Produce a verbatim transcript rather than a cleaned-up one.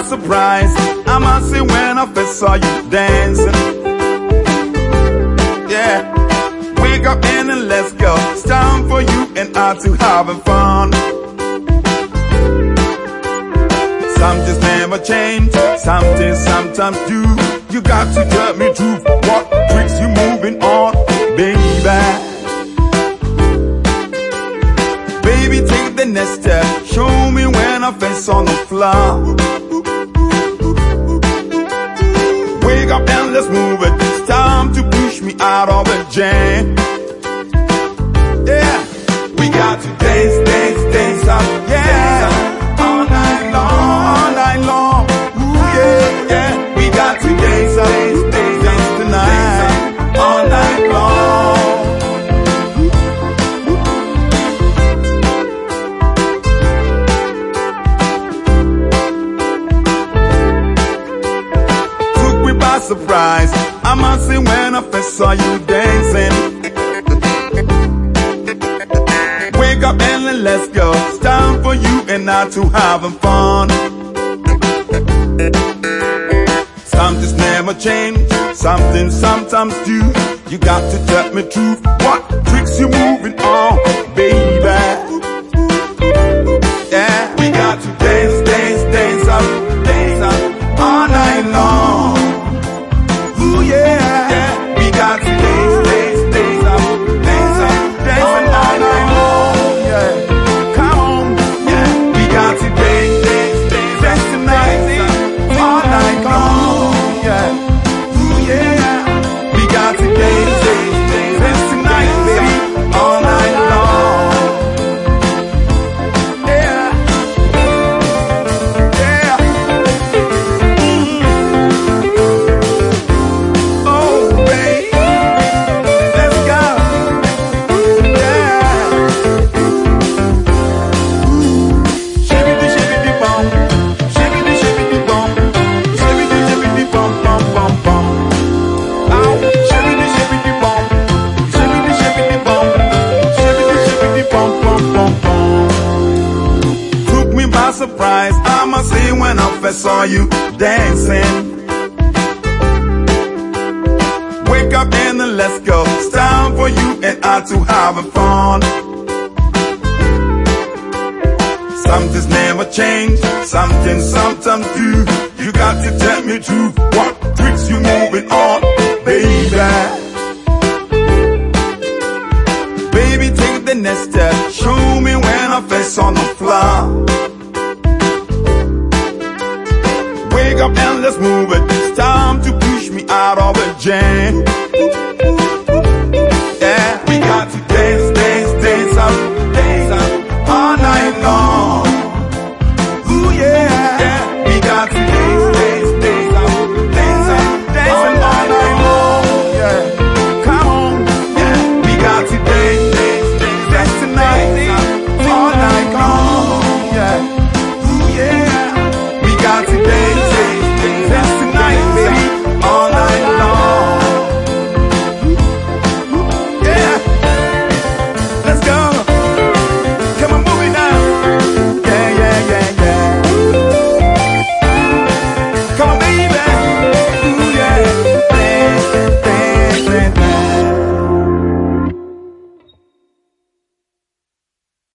surprise. I must say when I first saw you dancing. Yeah. Wake up and then let's go. It's time for you and I to having fun. Something's never change. Something sometimes do. You got to tell me truth. What tricks you moving on, baby? Baby, take the next step. Show me when I face on the floor. Wake up and let's move it. It's time to push me out of the jam. Yeah, we got to dance, dance, dance up. Yeah, all night long, all night long. Ooh, yeah, yeah. We got to dance up, dance, dance, dance tonight, all night long. Took me by surprise. I must say when I first saw you dancing. Wake up and then let's go. It's time for you and I to having fun. Something's never change. Something sometimes do. You got to tell me truth. What tricks you moving on, baby? Yeah, we got to dance, dance, dance up, dance up all night long. Ooh yeah, yeah. We got to dance, dance, dance up, dance up, dancing all night long. Yeah, come on, yeah. We got to dance, dance, dance, dance tonight, all night long. Yeah, ooh yeah. We got to dance, dance, dance, dance tonight, baby, all night long. Yeah, yeah. Mm. Oh, baby, let's go. Yeah. Shimmy, shimmy, bum, shimmy, shimmy, bum, shimmy, shimmy, bum, bum, bum, bum. Ow, shimmy, shimmy, bum, shimmy, shimmy, bum, shimmy, shimmy, bum, bum, bum, bum. Took me by surprise. I must say when I first saw you dancing. Wake up and then let's go. It's time for you and I to having fun. Something's never change. Something sometimes do. You got to tell me truth. What tricks you moving on, baby? Baby, take the next step. Show me when I face on the floor. Wake up and let's move it. It's time to push me out of the jam.